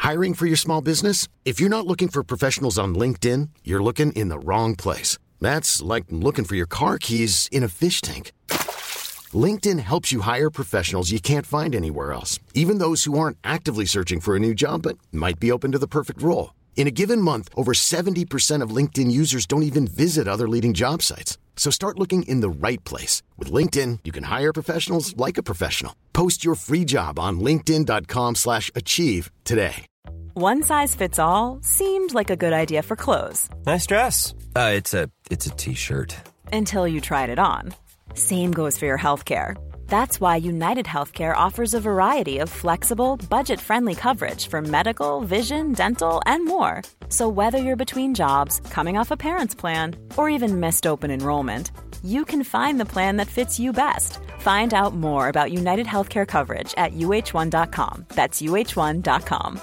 Hiring for your small business? If you're not looking for professionals on LinkedIn, you're looking in the wrong place. That's like looking for your car keys in a fish tank. LinkedIn helps you hire professionals you can't find anywhere else, even those who aren't actively searching for a new job but might be open to the perfect role. In a given month, over 70% of LinkedIn users don't even visit other leading job sites. So start looking in the right place. With LinkedIn, you can hire professionals like a professional. Post your free job on linkedin.com/achieve today. One size fits all seemed like a good idea for clothes. Nice dress. It's a t-shirt. Until you tried it on. Same goes for your healthcare. That's why United Healthcare offers a variety of flexible, budget-friendly coverage for medical, vision, dental, and more. So whether you're between jobs, coming off a parent's plan, or even missed open enrollment, you can find the plan that fits you best. Find out more about United Healthcare coverage at uh1.com. That's uh1.com.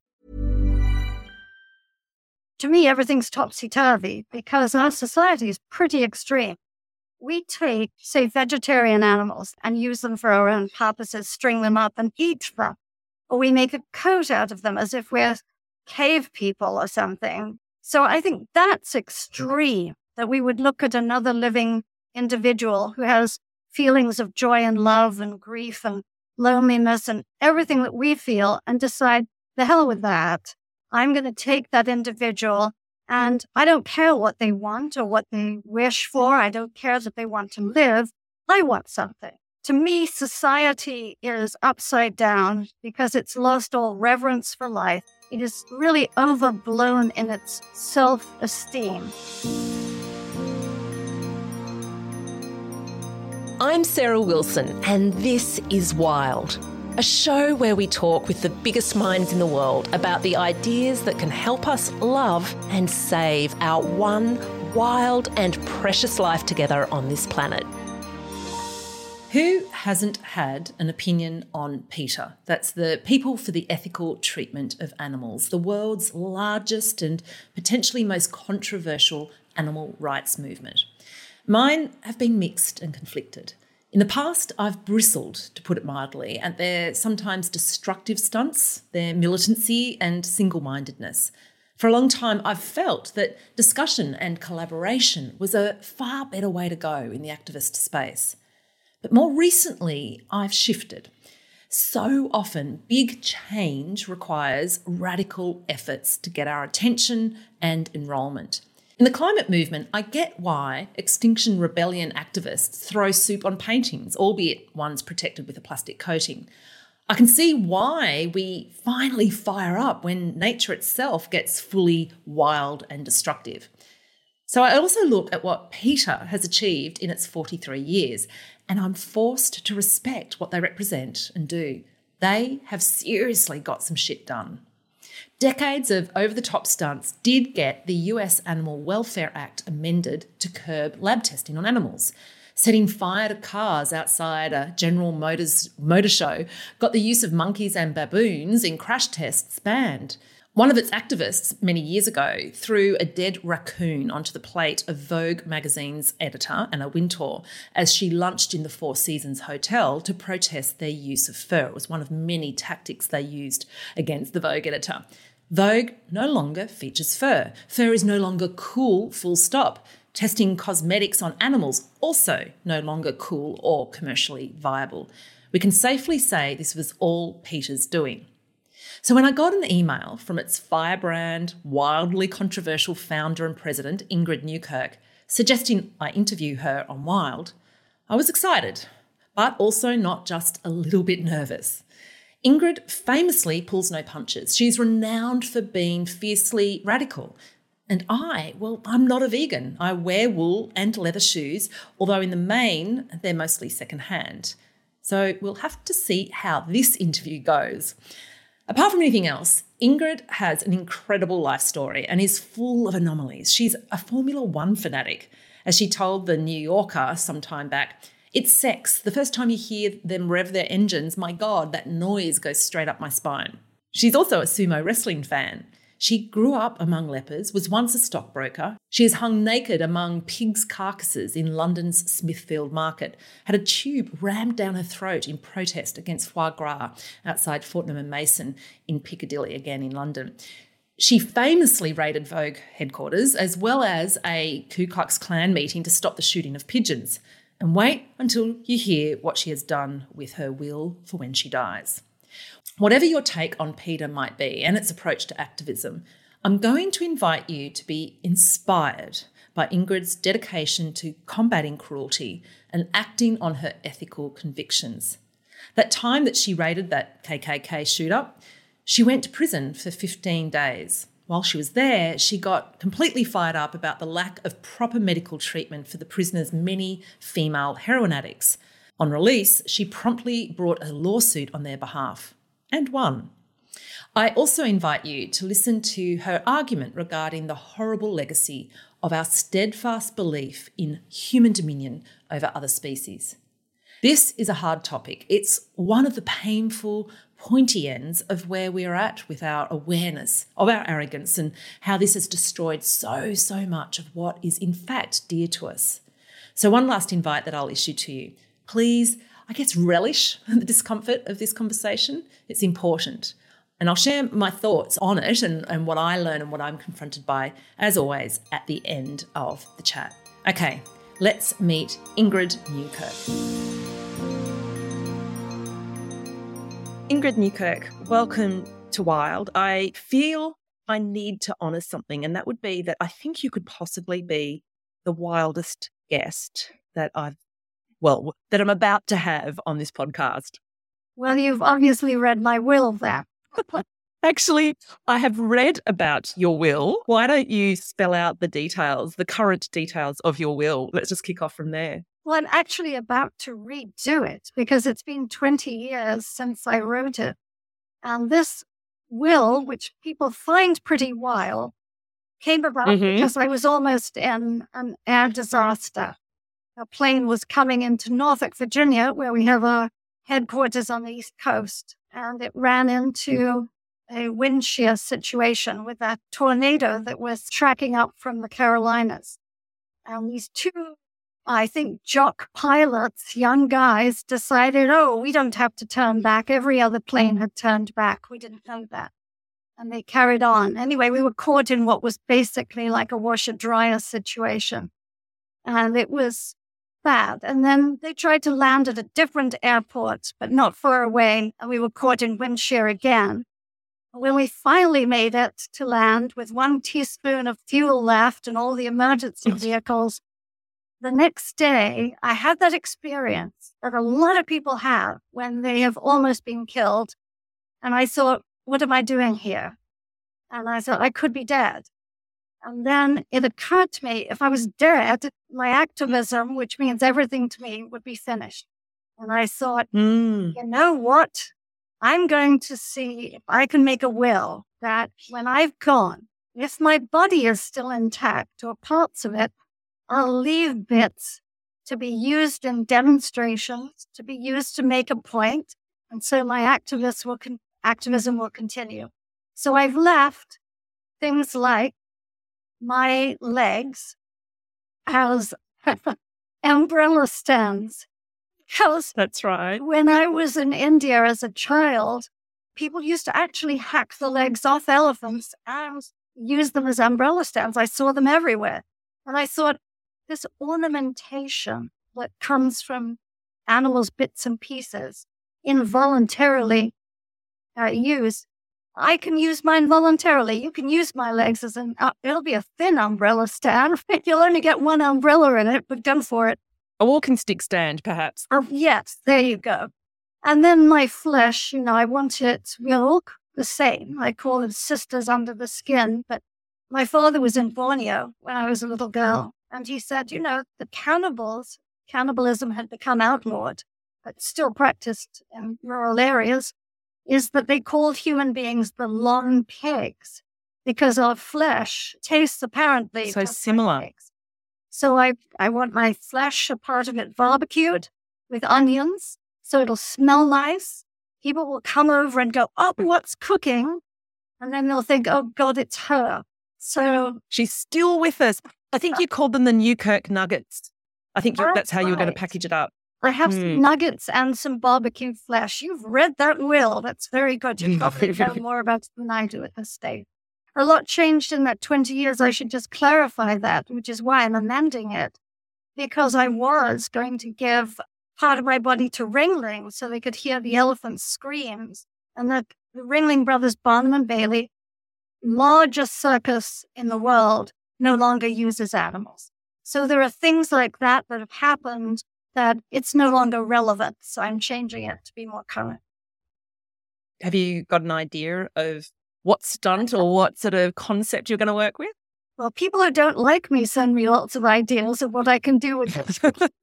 To me, everything's topsy-turvy because our society is pretty extreme. We take, say, vegetarian animals and use them for our own purposes, string them up and eat them. Or we make a coat out of them as if we're cave people or something. So I think that's extreme, that we would look at another living individual who has feelings of joy and love and grief and loneliness and everything that we feel and decide, the hell with that. I'm going to take that individual and I don't care what they want or what they wish for. I don't care that they want to live. I want something. To me, society is upside down because it's lost all reverence for life. It is really overblown in its self-esteem. I'm Sarah Wilson, and this is Wild, a show where we talk with the biggest minds in the world about the ideas that can help us love and save our one wild and precious life together on this planet. Who hasn't had an opinion on PETA? That's the People for the Ethical Treatment of Animals, the world's largest and potentially most controversial animal rights movement. Mine have been mixed and conflicted. In the past, I've bristled, to put it mildly, at their sometimes destructive stunts, their militancy and single-mindedness. For a long time, I've felt that discussion and collaboration was a far better way to go in the activist space. But more recently, I've shifted. So often, big change requires radical efforts to get our attention and enrolment. In the climate movement, I get why Extinction Rebellion activists throw soup on paintings, albeit ones protected with a plastic coating. I can see why we finally fire up when nature itself gets fully wild and destructive. So I also look at what PETA has achieved in its 43 years, and I'm forced to respect what they represent and do. They have seriously got some shit done. Decades of over-the-top stunts did get the US Animal Welfare Act amended to curb lab testing on animals. Setting fire to cars outside a General Motors motor show got the use of monkeys and baboons in crash tests banned. One of its activists many years ago threw a dead raccoon onto the plate of Vogue magazine's editor, Anna Wintour, as she lunched in the Four Seasons Hotel to protest their use of fur. It was one of many tactics they used against the Vogue editor. Vogue no longer features fur. Fur is no longer cool, full stop. Testing cosmetics on animals also no longer cool or commercially viable. We can safely say this was all PETA's doing. So when I got an email from its firebrand, wildly controversial founder and president, Ingrid Newkirk, suggesting I interview her on Wild, I was excited, but also not just a little bit nervous. Ingrid famously pulls no punches. She's renowned for being fiercely radical. And I'm not a vegan. I wear wool and leather shoes, although in the main, they're mostly secondhand. So we'll have to see how this interview goes. Apart from anything else, Ingrid has an incredible life story and is full of anomalies. She's a Formula One fanatic. As she told The New Yorker some time back, "It's sex. The first time you hear them rev their engines, my God, that noise goes straight up my spine." She's also a sumo wrestling fan. She grew up among lepers, was once a stockbroker. She is hung naked among pigs' carcasses in London's Smithfield Market, had a tube rammed down her throat in protest against foie gras outside Fortnum and Mason in Piccadilly, again in London. She famously raided Vogue headquarters, as well as a Ku Klux Klan meeting to stop the shooting of pigeons. And wait until you hear what she has done with her will for when she dies. Whatever your take on PETA might be and its approach to activism, I'm going to invite you to be inspired by Ingrid's dedication to combating cruelty and acting on her ethical convictions. That time that she raided that KKK shoot-up, she went to prison for 15 days. While she was there, she got completely fired up about the lack of proper medical treatment for the prisoner's many female heroin addicts. On release, she promptly brought a lawsuit on their behalf and won. I also invite you to listen to her argument regarding the horrible legacy of our steadfast belief in human dominion over other species. This is a hard topic. It's one of the painful, pointy ends of where we're at with our awareness of our arrogance and how this has destroyed so much of what is in fact dear to us. So one last invite that I'll issue to you. Please, relish the discomfort of this conversation. It's important. And I'll share my thoughts on it and what I learn and what I'm confronted by, as always, at the end of the chat. Okay, let's meet Ingrid Newkirk. Ingrid Newkirk, welcome to Wild. I feel I need to honour something, and that would be that I think you could possibly be the wildest guest that I'm about to have on this podcast. Well, you've obviously read my will there. Actually, I have read about your will. Why don't you spell out the details, the current details of your will? Let's just kick off from there. Well, I'm actually about to redo it because it's been 20 years since I wrote it. And this will, which people find pretty wild, came about because I was almost in an air disaster. A plane was coming into Norfolk, Virginia, where we have our headquarters on the East Coast, and it ran into a wind shear situation with that tornado that was tracking up from the Carolinas. And these two, I think, jock pilots, young guys, decided, we don't have to turn back. Every other plane had turned back. We didn't know that. And they carried on. Anyway, we were caught in what was basically like a washer-dryer situation. And it was bad. And then they tried to land at a different airport, but not far away. And we were caught in wind shear again. When we finally made it to land with 1 teaspoon of fuel left and all the emergency vehicles, the next day I had that experience that a lot of people have when they have almost been killed. And I thought, what am I doing here? And I thought, I could be dead. And then it occurred to me, if I was dead, my activism, which means everything to me, would be finished. And I thought, you know what? I'm going to see if I can make a will that when I've gone, if my body is still intact or parts of it, I'll leave bits to be used in demonstrations, to be used to make a point. And so my activism will continue. So I've left things like my legs as umbrella stands. Because that's right. When I was in India as a child, people used to actually hack the legs off elephants and use them as umbrella stands. I saw them everywhere. And I thought, this ornamentation that comes from animals' bits and pieces, involuntarily used, I can use mine voluntarily. You can use my legs as it'll be a thin umbrella stand. You'll only get 1 umbrella in it, but go for it. A walking stick stand, perhaps. Oh, yes, there you go. And then my flesh, I want it to look the same. I call it sisters under the skin. But my father was in Borneo when I was a little girl. And he said, the cannibalism had become outlawed, but still practiced in rural areas, is that they called human beings the long pigs because our flesh tastes apparently so similar. Like pigs. So I want my flesh, a part of it, barbecued with onions, so it'll smell nice. People will come over and go, what's cooking? And then they'll think, oh, God, it's her. So she's still with us. I think you called them the Newkirk Nuggets. I think that's how you were going to package it up. I have some nuggets and some barbecue flesh. You've read that will. That's very good. You probably know more about it than I do at this stage. A lot changed in that 20 years. I should just clarify that, which is why I'm amending it. Because I was going to give part of my body to Ringling so they could hear the elephant's screams. And the Ringling Brothers, Barnum and Bailey, largest circus in the world, no longer uses animals. So there are things like that that have happened that it's no longer relevant. So I'm changing it to be more current. Have you got an idea of what stunt or what sort of concept you're going to work with? Well, people who don't like me send me lots of ideas of what I can do with it.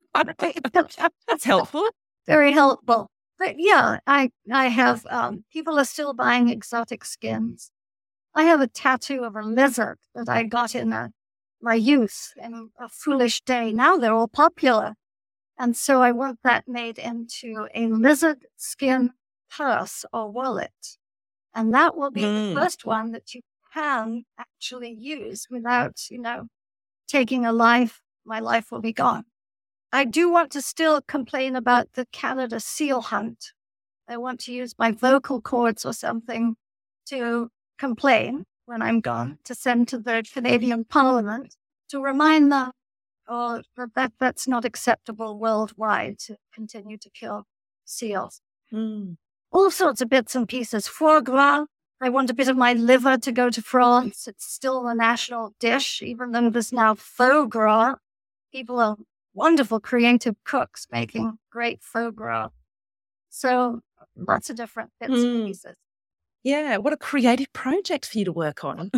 That's helpful. Very helpful. But yeah, I have, people are still buying exotic skins. I have a tattoo of a lizard that I got in my youth in a foolish day. Now they're all popular. And so I want that made into a lizard skin purse or wallet. And that will be the first one that you can actually use without, taking a life. My life will be gone. I do want to still complain about the Canada seal hunt. I want to use my vocal cords or something to complain when I'm gone, to send to the Canadian Parliament to remind them that's not acceptable worldwide to continue to kill seals. All sorts of bits and pieces. Foie gras. I want a bit of my liver to go to France. It's still the national dish, even though there's now faux gras. People are wonderful creative cooks making great faux gras. So lots of different bits and pieces. Yeah, what a creative project for you to work on.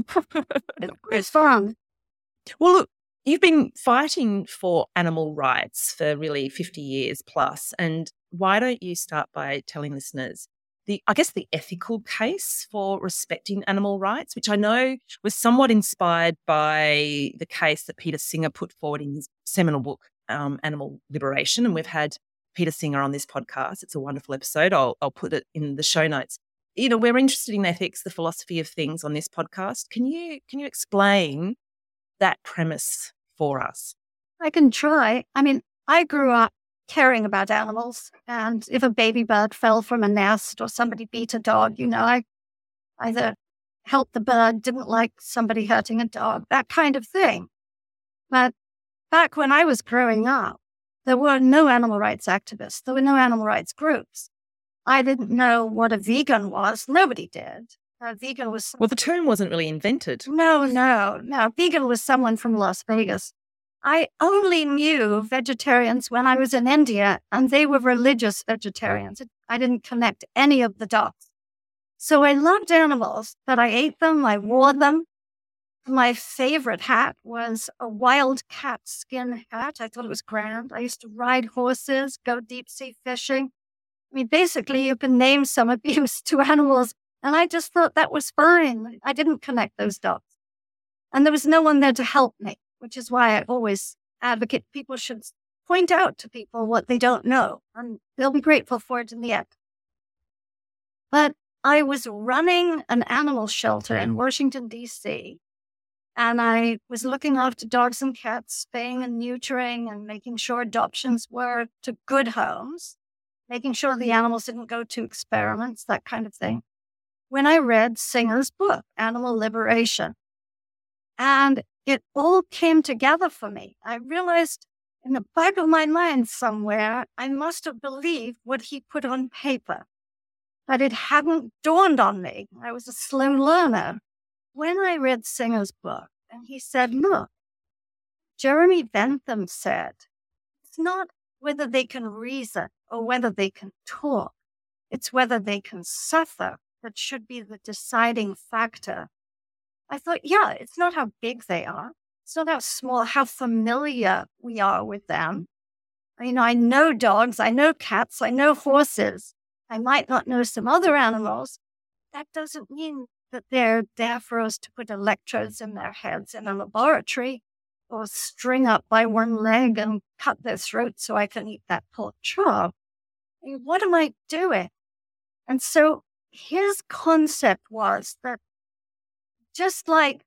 It's fun. Well, look, you've been fighting for animal rights for really 50 years plus. And why don't you start by telling listeners the ethical case for respecting animal rights, which I know was somewhat inspired by the case that Peter Singer put forward in his seminal book, Animal Liberation. And we've had Peter Singer on this podcast. It's a wonderful episode. I'll put it in the show notes. We're interested in ethics, the philosophy of things on this podcast. Can you explain that premise for us? I can try. I mean, I grew up caring about animals, and if a baby bird fell from a nest or somebody beat a dog, I either helped the bird, didn't like somebody hurting a dog, that kind of thing. But back when I was growing up, there were no animal rights activists. There were no animal rights groups. I didn't know what a vegan was. Nobody did. Vegan was... Well, the term wasn't really invented. No. Vegan was someone from Las Vegas. I only knew vegetarians when I was in India, and they were religious vegetarians. I didn't connect any of the dots. So I loved animals, but I ate them, I wore them. My favorite hat was a wild cat skin hat. I thought it was grand. I used to ride horses, go deep sea fishing. I mean, basically, you can name some abuse to animals, and I just thought that was fine. I didn't connect those dots. And there was no one there to help me, which is why I always advocate people should point out to people what they don't know, and they'll be grateful for it in the end. But I was running an animal shelter in Washington, D.C., and I was looking after dogs and cats, spaying and neutering and making sure adoptions were to good homes, making sure the animals didn't go to experiments, that kind of thing, when I read Singer's book, Animal Liberation. And it all came together for me. I realized in the back of my mind somewhere, I must have believed what he put on paper, but it hadn't dawned on me. I was a slow learner. When I read Singer's book, and he said, look, Jeremy Bentham said, it's not whether they can reason or whether they can talk. It's whether they can suffer that should be the deciding factor. I thought, yeah, it's not how big they are. It's not how small, how familiar we are with them. I know dogs, I know cats, I know horses. I might not know some other animals. That doesn't mean that they're there for us to put electrodes in their heads in a laboratory or string up by one leg and cut their throat so I can eat that pork chop. What am I doing? And so his concept was that just like,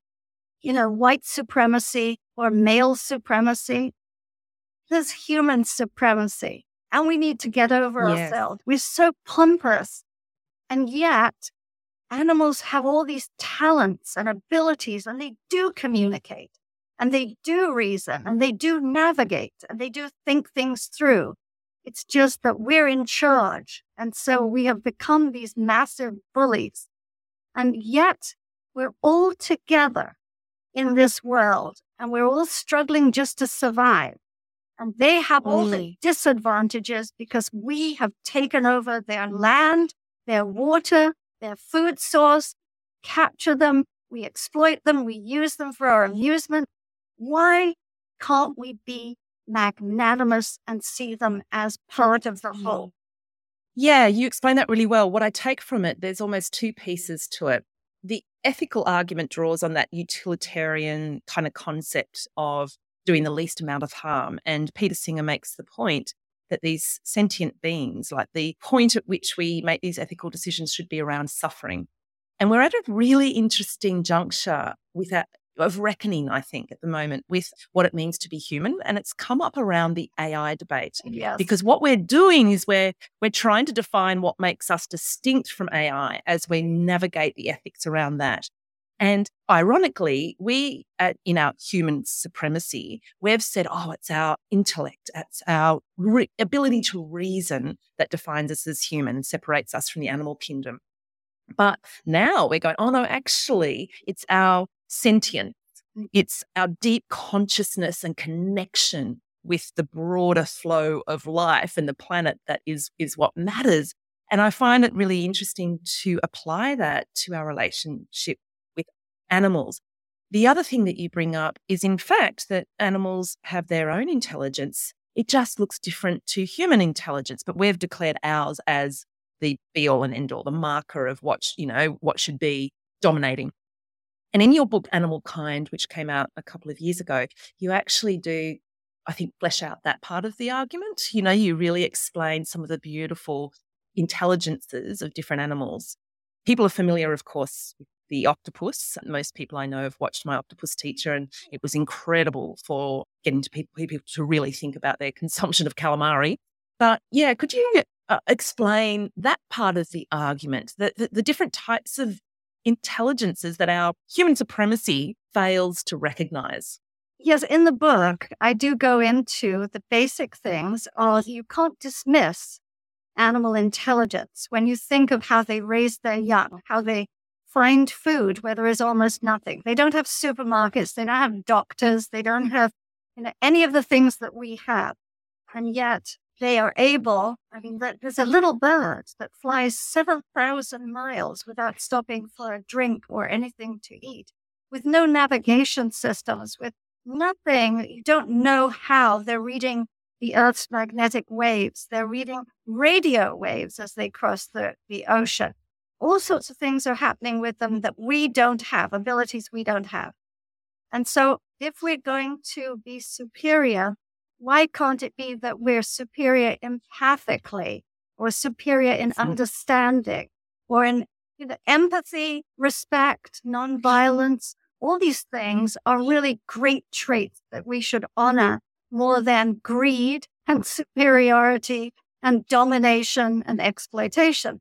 white supremacy or male supremacy, there's human supremacy. And we need to get over ourselves. We're so pompous. And yet, animals have all these talents and abilities, and they do communicate, and they do reason, and they do navigate, and they do think things through. It's just that we're in charge. And so we have become these massive bullies. And yet, we're all together in this world, and we're all struggling just to survive. And they have all the disadvantages because we have taken over their land, their water, their food source, capture them, we exploit them, we use them for our amusement. Why can't we be magnanimous and see them as part of the whole? Yeah, you explain that really well. What I take from it, there's almost two pieces to it. The ethical argument draws on that utilitarian kind of concept of doing the least amount of harm. And Peter Singer makes the point that these sentient beings, like the point at which we make these ethical decisions should be around suffering. And we're at a really interesting juncture of reckoning, I think, at the moment with what it means to be human. And it's come up around the AI debate. Yes. Because what we're doing is we're trying to define what makes us distinct from AI as we navigate the ethics around that. And ironically, we, in our human supremacy, we've said, it's our intellect, it's our ability to reason that defines us as human and separates us from the animal kingdom. But now we're going, no, actually, it's our sentience. It's our deep consciousness and connection with the broader flow of life and the planet that is what matters. And I find it really interesting to apply that to our relationship with animals. The other thing that you bring up is, in fact, that animals have their own intelligence. It just looks different to human intelligence, but we've declared ours as the be-all and end-all, the marker of what should be dominating. And in your book, Animal Kind, which came out a couple of years ago, you actually do, I think, flesh out that part of the argument. You really explain some of the beautiful intelligences of different animals. People are familiar, of course, with the octopus. Most people I know have watched My Octopus Teacher, and it was incredible for getting people to really think about their consumption of calamari. But yeah, could you explain that part of the argument, the different types of intelligences that our human supremacy fails to recognize? Yes, in the book, I do go into the basic things of you can't dismiss animal intelligence when you think of how they raise their young, how they find food where there is almost nothing. They don't have supermarkets, they don't have doctors, they don't have any of the things that we have. And yet they are able, there's a little bird that flies 7,000 miles without stopping for a drink or anything to eat, with no navigation systems, with nothing. You don't know how they're reading the Earth's magnetic waves. They're reading radio waves as they cross the ocean. All sorts of things are happening with them that we don't have, abilities we don't have. And so if we're going to be superior, why can't it be that we're superior empathically or superior in understanding or in empathy, respect, nonviolence? All these things are really great traits that we should honor more than greed and superiority and domination and exploitation.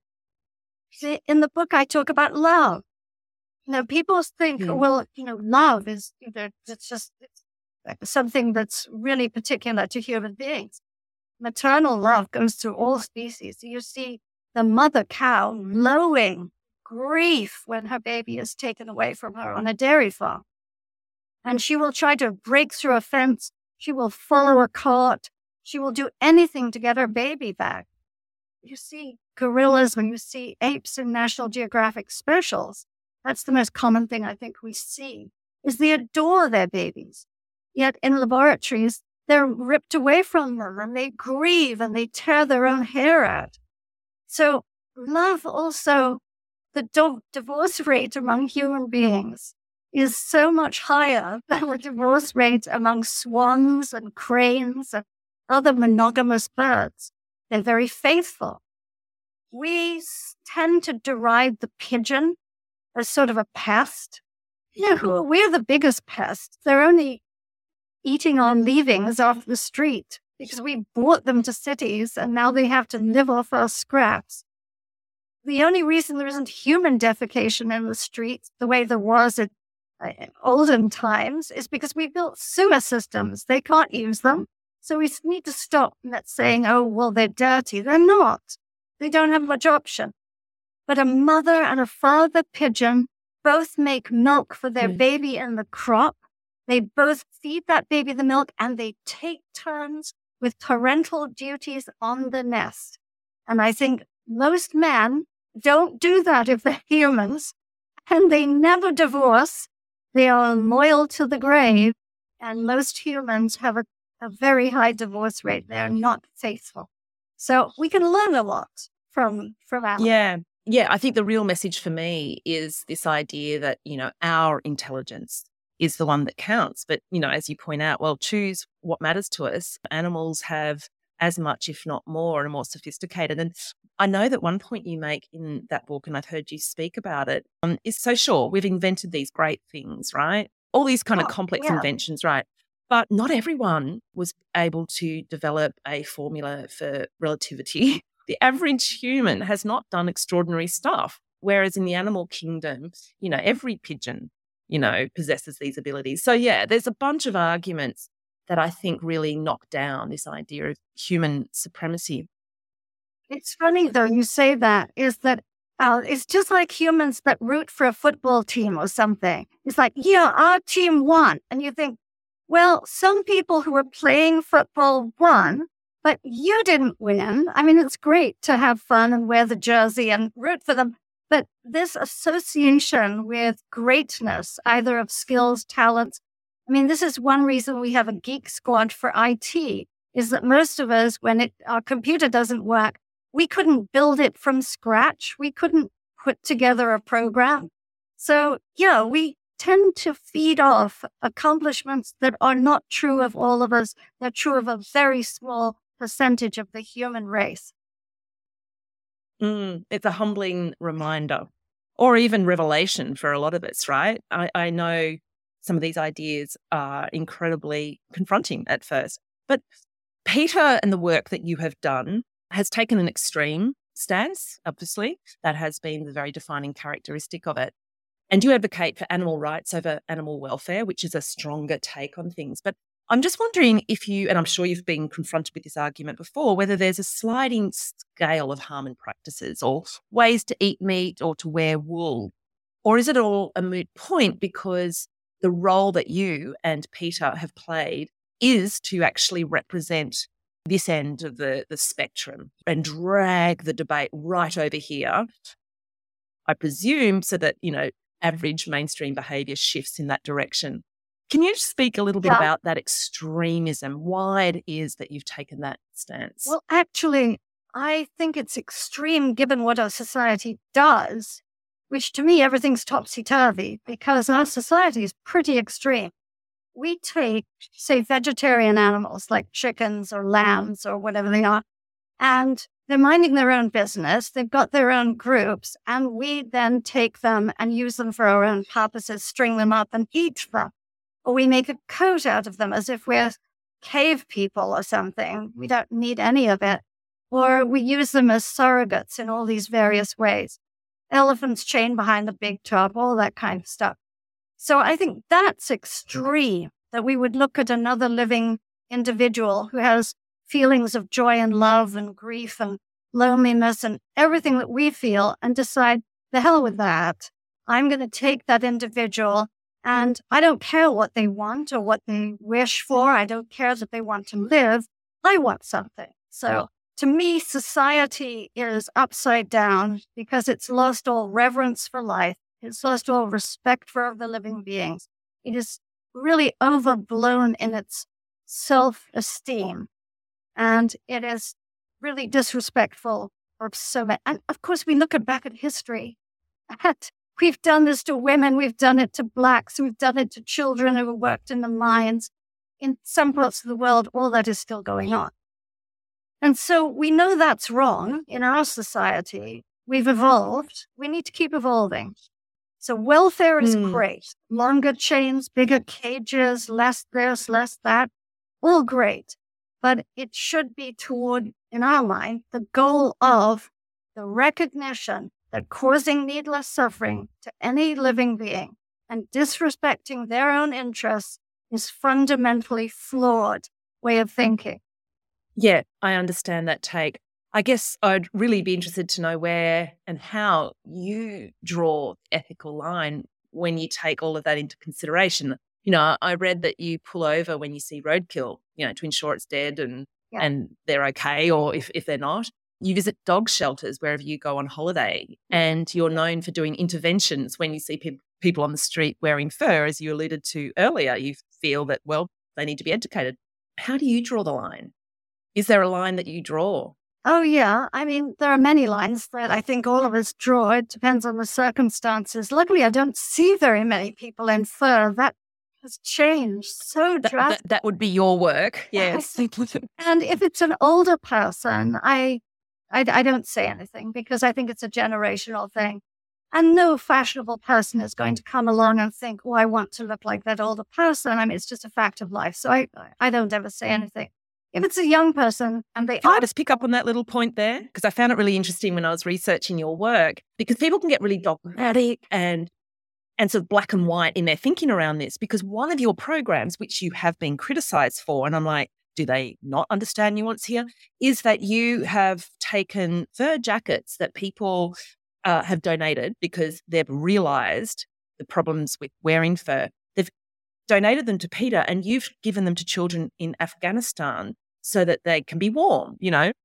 In the book, I talk about love. People think, love is, it's just something that's really particular to human beings. Maternal love goes through all species. You see the mother cow lowing grief when her baby is taken away from her on a dairy farm. And she will try to break through a fence. She will follow a cart. She will do anything to get her baby back. You see gorillas, when you see apes in National Geographic specials, that's the most common thing I think we see, is they adore their babies. Yet in laboratories, they're ripped away from them and they grieve and they tear their own hair out. So love also, the divorce rate among human beings is so much higher than the divorce rate among swans and cranes and other monogamous birds. They're very faithful. We tend to deride the pigeon as sort of a pest. we're the biggest pests. They're only eating our leavings off the street because we brought them to cities and now they have to live off our scraps. The only reason there isn't human defecation in the streets the way there was in olden times is because we built sewer systems. They can't use them. So we need to stop saying, oh, well, they're dirty. They're not. They don't have much option. But a mother and a father pigeon both make milk for their baby in the crop. They both feed that baby the milk and they take turns with parental duties on the nest. And I think most men don't do that if they're humans, and they never divorce. They are loyal to the grave, and most humans have a very high divorce rate. They're not faithful. So we can learn a lot from animals. Yeah. I think the real message for me is this idea that, our intelligence is the one that counts. But, as you point out, well, choose what matters to us. Animals have as much, if not more, and are more sophisticated. And I know that one point you make in that book, and I've heard you speak about it, is so sure, we've invented these great things, right? All these kind of complex inventions, right? But not everyone was able to develop a formula for relativity. The average human has not done extraordinary stuff, whereas in the animal kingdom, every pigeon, possesses these abilities. So, there's a bunch of arguments that I think really knock down this idea of human supremacy. It's funny, though, you say that, is that it's just like humans that root for a football team or something. It's like, our team won. And you think, well, some people who were playing football won, but you didn't win. I mean, it's great to have fun and wear the jersey and root for them. But this association with greatness, either of skills, talents, this is one reason we have a geek squad for IT, is that most of us, when our computer doesn't work, we couldn't build it from scratch. We couldn't put together a program. So, we tend to feed off accomplishments that are not true of all of us. They're true of a very small percentage of the human race. It's a humbling reminder, or even revelation for a lot of us, right? I know some of these ideas are incredibly confronting at first. But Peter and the work that you have done has taken an extreme stance, obviously. That has been the very defining characteristic of it. And you advocate for animal rights over animal welfare, which is a stronger take on things. But I'm just wondering if you, and I'm sure you've been confronted with this argument before, whether there's a sliding scale of harm and practices or ways to eat meat or to wear wool. Or is it all a moot point because the role that you and Peter have played is to actually represent this end of the spectrum and drag the debate right over here, I presume, so that, average mainstream behaviour shifts in that direction. Can you speak a little bit about that extremism, why it is that you've taken that stance? Well, actually, I think it's extreme given what our society does, which to me, everything's topsy-turvy because our society is pretty extreme. We take, say, vegetarian animals like chickens or lambs or whatever they are, and they're minding their own business. They've got their own groups, and we then take them and use them for our own purposes, string them up and eat them. Or we make a coat out of them as if we're cave people or something. We don't need any of it. Or we use them as surrogates in all these various ways. Elephants chained behind the big top, all that kind of stuff. So I think that's extreme, that we would look at another living individual who has feelings of joy and love and grief and loneliness and everything that we feel and decide, the hell with that. I'm going to take that individual and I don't care what they want or what they wish for. I don't care that they want to live. I want something. So to me, society is upside down because it's lost all reverence for life. It's lost all respect for the living beings. It is really overblown in its self-esteem. And it is really disrespectful of so many. And of course, we look back at history. We've done this to women. We've done it to blacks. We've done it to children who worked in the mines. In some parts of the world, all that is still going on. And so we know that's wrong in our society. We've evolved. We need to keep evolving. So welfare is great. Longer chains, bigger cages, less this, less that, all great. But it should be toward, in our mind, the goal of the recognition that causing needless suffering to any living being and disrespecting their own interests is fundamentally flawed way of thinking. Yeah, I understand that take. I guess I'd really be interested to know where and how you draw the ethical line when you take all of that into consideration. I read that you pull over when you see roadkill, to ensure it's dead and they're okay, or if they're not. You visit dog shelters wherever you go on holiday, and you're known for doing interventions when you see people on the street wearing fur, as you alluded to earlier. You feel that, well, they need to be educated. How do you draw the line? Is there a line that you draw? Oh, yeah. I mean, there are many lines that I think all of us draw. It depends on the circumstances. Luckily, I don't see very many people in fur. That has changed so drastically. That would be your work, yes. And if it's an older person, I don't say anything because I think it's a generational thing. And no fashionable person is going to come along and think, oh, I want to look like that older person. I mean, it's just a fact of life. So I don't ever say anything. If it's a young person and they Can I just pick up on that little point there? Because I found it really interesting when I was researching your work, because people can get really dogmatic and sort of black and white in their thinking around this, because one of your programs, which you have been criticised for, and I'm like, do they not understand nuance here, is that you have taken fur jackets that people have donated because they've realised the problems with wearing fur. They've donated them to PETA, and you've given them to children in Afghanistan so that they can be warm,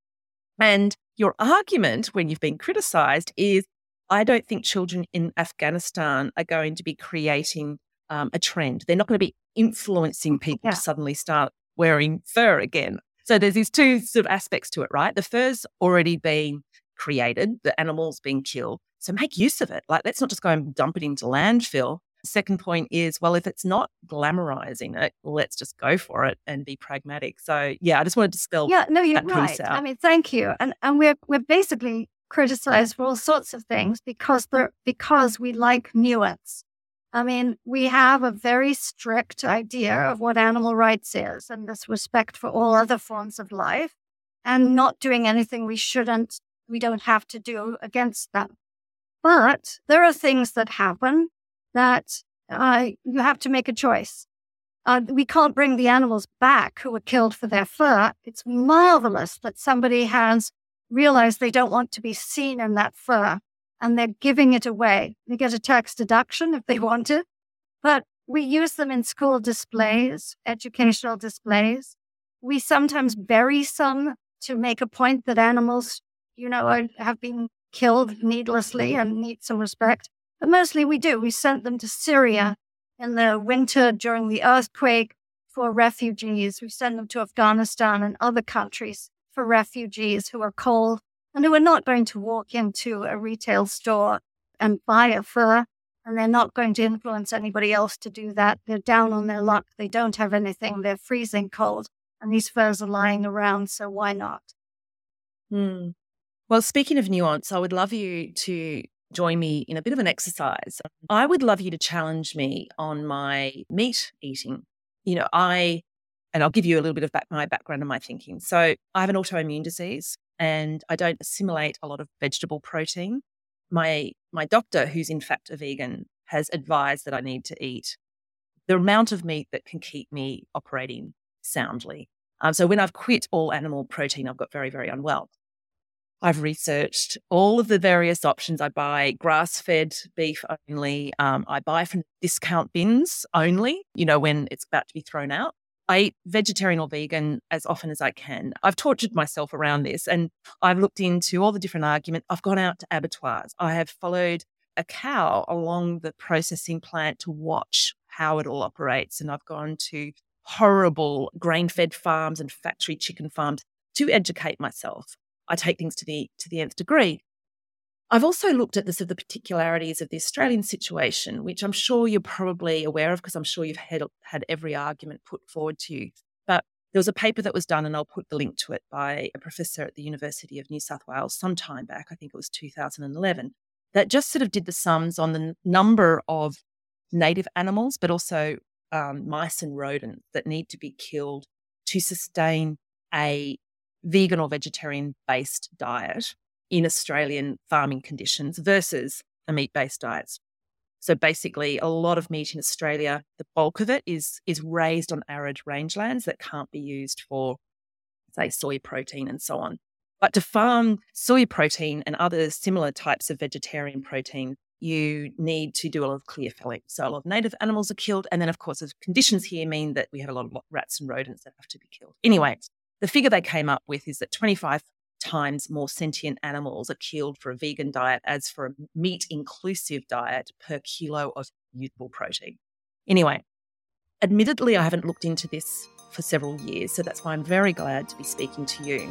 And your argument when you've been criticised is, I don't think children in Afghanistan are going to be creating a trend. They're not going to be influencing people to suddenly start wearing fur again. So there's these two sort of aspects to it, right? The fur's already been created, the animal's being killed. So make use of it. Like, let's not just go and dump it into landfill. Second point is, well, if it's not glamorizing it, let's just go for it and be pragmatic. So, yeah, I just wanted to spell you're that right. piece out. I mean, thank you. And we're basically criticized for all sorts of things because we like nuance. I mean, we have a very strict idea of what animal rights is and this respect for all other forms of life and not doing anything we don't have to do against them. But there are things that happen that you have to make a choice. We can't bring the animals back who were killed for their fur. It's marvelous that somebody has realized they don't want to be seen in that fur and they're giving it away. They get a tax deduction if they want it, but we use them in school displays, educational displays. We sometimes bury some to make a point that animals, have been killed needlessly and need some respect. But mostly we do. We sent them to Syria in the winter during the earthquake for refugees. We send them to Afghanistan and other countries for refugees who are cold and who are not going to walk into a retail store and buy a fur, and they're not going to influence anybody else to do that. They're down on their luck. They don't have anything. They're freezing cold, and these furs are lying around, so why not? Well, speaking of nuance, I would love you to join me in a bit of an exercise. I would love you to challenge me on my meat eating. And I'll give you a little bit of my background and my thinking. So I have an autoimmune disease and I don't assimilate a lot of vegetable protein. My doctor, who's in fact a vegan, has advised that I need to eat the amount of meat that can keep me operating soundly. So when I've quit all animal protein, I've got very, very unwell. I've researched all of the various options. I buy grass-fed beef only. I buy from discount bins only, when it's about to be thrown out. I eat vegetarian or vegan as often as I can. I've tortured myself around this and I've looked into all the different arguments. I've gone out to abattoirs. I have followed a cow along the processing plant to watch how it all operates. And I've gone to horrible grain-fed farms and factory chicken farms to educate myself. I take things to the nth degree. I've also looked at the particularities of the Australian situation, which I'm sure you're probably aware of because I'm sure you've had every argument put forward to you. But there was a paper that was done, and I'll put the link to it, by a professor at the University of New South Wales some time back. I think it was 2011. that just sort of did the sums on the number of native animals, but also mice and rodents that need to be killed to sustain a vegan or vegetarian-based diet in Australian farming conditions versus a meat-based diet. So basically, a lot of meat in Australia, the bulk of it is raised on arid rangelands that can't be used for, say, soy protein and so on. But to farm soy protein and other similar types of vegetarian protein, you need to do a lot of clear felling. So a lot of native animals are killed. And then, of course, the conditions here mean that we have a lot of rats and rodents that have to be killed. Anyway, the figure they came up with is that 25 times more sentient animals are killed for a vegan diet as for a meat-inclusive diet per kilo of usable protein. Anyway, admittedly, I haven't looked into this for several years, so that's why I'm very glad to be speaking to you.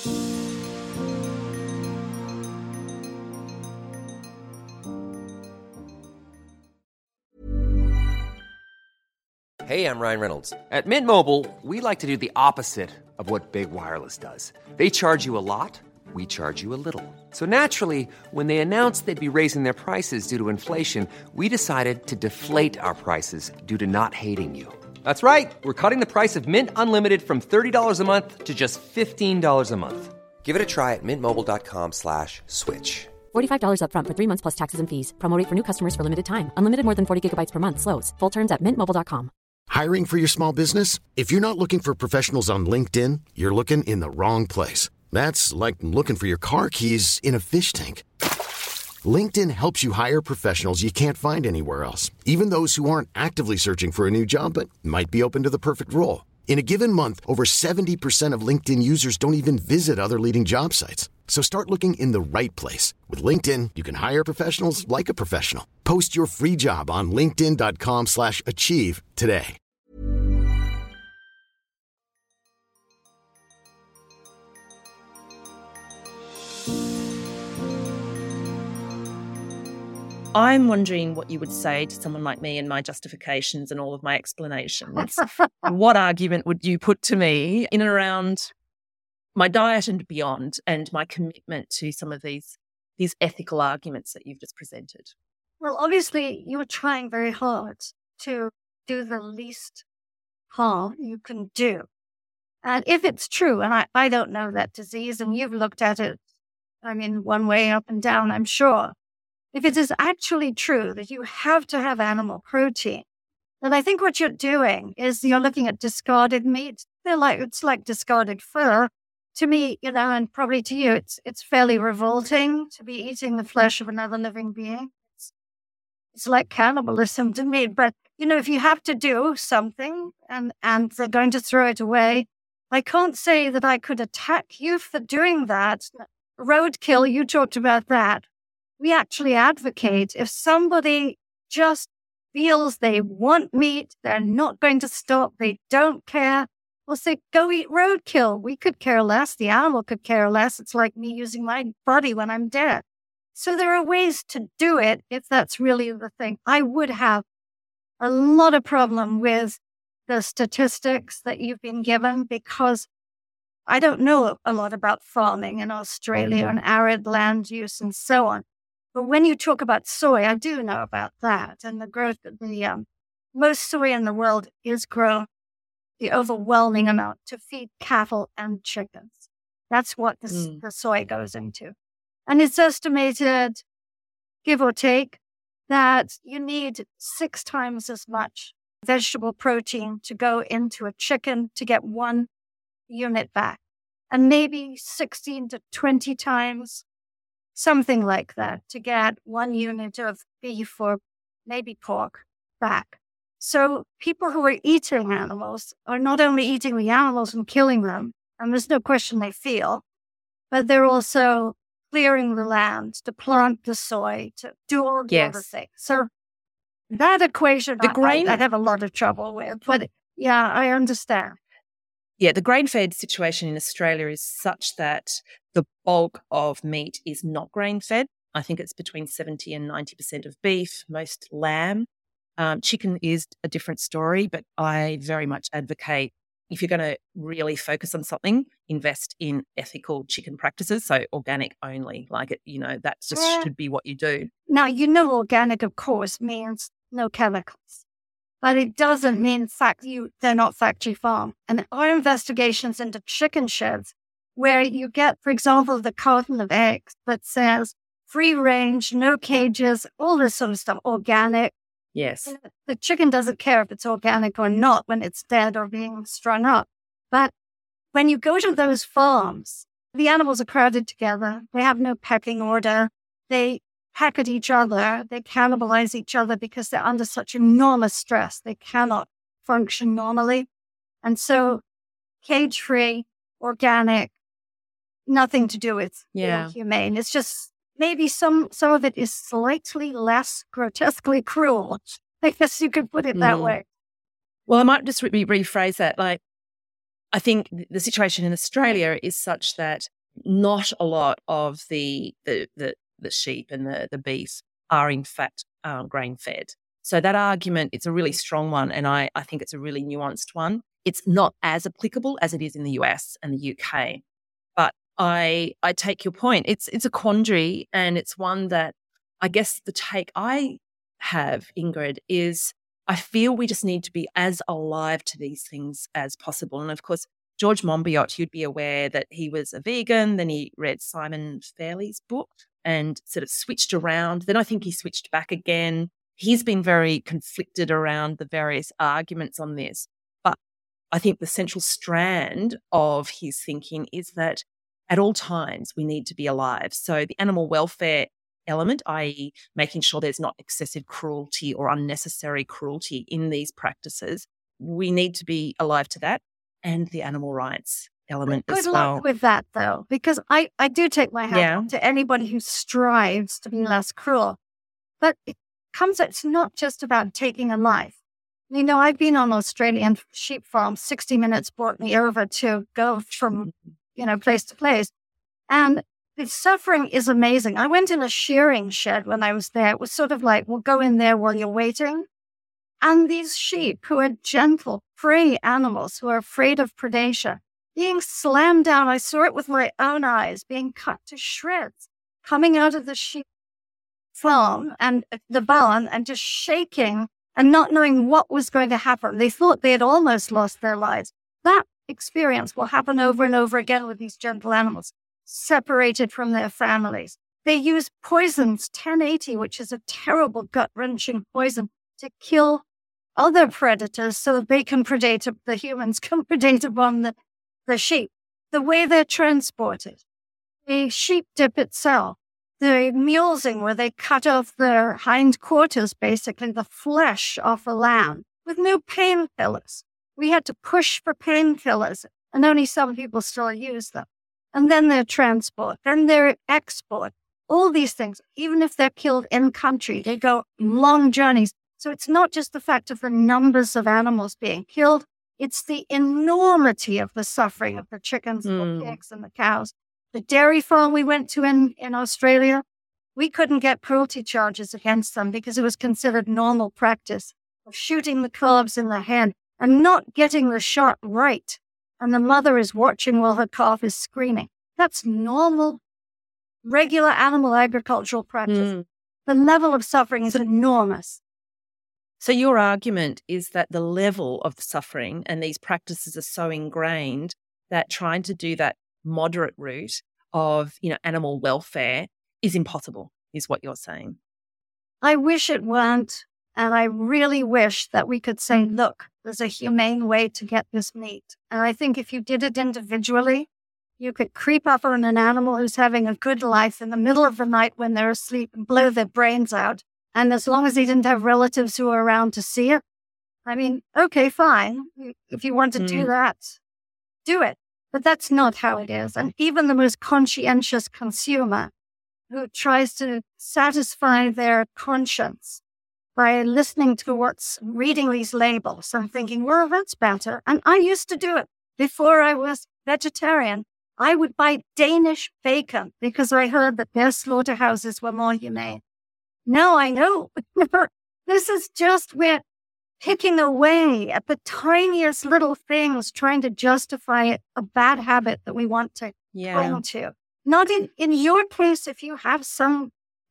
Hey, I'm Ryan Reynolds. At Mint Mobile, we like to do the opposite of what Big Wireless does. They charge you a lot, we charge you a little. So naturally, when they announced they'd be raising their prices due to inflation, we decided to deflate our prices due to not hating you. That's right. We're cutting the price of Mint Unlimited from $30 a month to just $15 a month. Give it a try at mintmobile.com/switch. $45 up front for 3 months plus taxes and fees. Promo rate for new customers for limited time. Unlimited more than 40 gigabytes per month. Slows full terms at mintmobile.com. Hiring for your small business? If you're not looking for professionals on LinkedIn, you're looking in the wrong place. That's like looking for your car keys in a fish tank. LinkedIn helps you hire professionals you can't find anywhere else, even those who aren't actively searching for a new job but might be open to the perfect role. In a given month, over 70% of LinkedIn users don't even visit other leading job sites. So start looking in the right place. With LinkedIn, you can hire professionals like a professional. Post your free job on linkedin.com/achieve today. I'm wondering what you would say to someone like me and my justifications and all of my explanations. What argument would you put to me in and around my diet and beyond, and my commitment to some of these ethical arguments that you've just presented? Well, obviously, you're trying very hard to do the least harm you can do. And if it's true, and I don't know that disease, and you've looked at it, I mean, one way up and down, I'm sure. If it is actually true that you have to have animal protein, then I think what you're doing is you're looking at discarded meat. It's like discarded fur. To me, and probably to you, it's fairly revolting to be eating the flesh of another living being. It's like cannibalism to me. But, if you have to do something and they're going to throw it away, I can't say that I could attack you for doing that. Roadkill, you talked about that. We actually advocate if somebody just feels they want meat, they're not going to stop, they don't care, we'll say, go eat roadkill. We could care less. The animal could care less. It's like me using my body when I'm dead. So there are ways to do it if that's really the thing. I would have a lot of problem with the statistics that you've been given because I don't know a lot about farming in Australia and arid land use and so on. But when you talk about soy, I do know about that and the growth of the most soy in the world is grown the overwhelming amount to feed cattle and chickens. That's what the soy goes into. And it's estimated, give or take, that you need 6 times as much vegetable protein to go into a chicken to get 1 unit back. And maybe 16 to 20 times, something like that, to get 1 unit of beef or maybe pork back. So people who are eating animals are not only eating the animals and killing them, and there's no question they feel, but they're also clearing the land to plant the soy, to do all the other things. So that equation, I have a lot of trouble with. But yeah, I understand. Yeah, the grain-fed situation in Australia is such that the bulk of meat is not grain-fed. I think it's between 70 and 90% of beef, most lamb. Chicken is a different story, but I very much advocate, if you're going to really focus on something, invest in ethical chicken practices, so organic only. Like, that just should be what you do. Now, organic, of course, means no chemicals. But it doesn't mean they're not factory farm. And our investigations into chicken sheds, where you get, for example, the carton of eggs that says free range, no cages, all this sort of stuff, organic. Yes. The chicken doesn't care if it's organic or not when it's dead or being strung up. But when you go to those farms, the animals are crowded together. They have no pecking order. They peck at each other. They cannibalize each other because they're under such enormous stress. They cannot function normally. And so cage-free, organic, nothing to do with humane. It's just maybe some of it is slightly less grotesquely cruel. I guess you could put it that way. Well, I might just rephrase that. Like, I think the situation in Australia is such that not a lot of the sheep and the beef are in fact grain-fed. So that argument, it's a really strong one, and I think it's a really nuanced one. It's not as applicable as it is in the US and the UK. But I take your point. It's a quandary, and it's one that I guess the take I have, Ingrid, is I feel we just need to be as alive to these things as possible. And of course, George Monbiot, you'd be aware that he was a vegan, then he read Simon Fairley's book and sort of switched around. Then I think he switched back again. He's been very conflicted around the various arguments on this. But I think the central strand of his thinking is that at all times we need to be alive. So the animal welfare element, i.e. making sure there's not excessive cruelty or unnecessary cruelty in these practices, we need to be alive to that, and the animal rights element as well. Good luck with that, though, because I do take my hat off to anybody who strives to be less cruel. But it's not just about taking a life. I've been on Australian sheep farms. 60 Minutes brought me over to go from, place to place. And the suffering is amazing. I went in a shearing shed when I was there. It was sort of like, we'll go in there while you're waiting. And these sheep, who are gentle, prey animals, who are afraid of predation, being slammed down. I saw it with my own eyes, being cut to shreds, coming out of the sheep farm and the barn and just shaking and not knowing what was going to happen. They thought they had almost lost their lives. That experience will happen over and over again with these gentle animals, separated from their families. They use poisons, 1080, which is a terrible gut-wrenching poison, to kill other predators so that they can predate, the humans can predate upon the sheep. The way they're transported, the sheep dip itself, the mulesing, where they cut off their hind quarters, basically the flesh off a lamb, with no painkillers. We had to push for painkillers, and only some people still use them. And then their transport, then their export, all these things, even if they're killed in country, they go long journeys. So it's not just the fact of the numbers of animals being killed, it's the enormity of the suffering of the chickens, the pigs, and the cows. The dairy farm we went to in Australia, we couldn't get cruelty charges against them because it was considered normal practice of shooting the calves in the head and not getting the shot right. And the mother is watching while her calf is screaming. That's normal, regular animal agricultural practice. The level of suffering is enormous. So your argument is that the level of the suffering and these practices are so ingrained that trying to do that moderate route of, animal welfare is impossible, is what you're saying. I wish it weren't. And I really wish that we could say, look, there's a humane way to get this meat. And I think if you did it individually, you could creep up on an animal who's having a good life in the middle of the night when they're asleep and blow their brains out. And as long as they didn't have relatives who are around to see it, okay, fine. If you want to do that, do it. But that's not how it is. And even the most conscientious consumer who tries to satisfy their conscience by listening to reading these labels and thinking, well, that's better. And I used to do it before I was vegetarian. I would buy Danish bacon because I heard that their slaughterhouses were more humane. Now I know this is just where picking away at the tiniest little things, trying to justify a bad habit that we want to cling to. Not in your case, if you have something,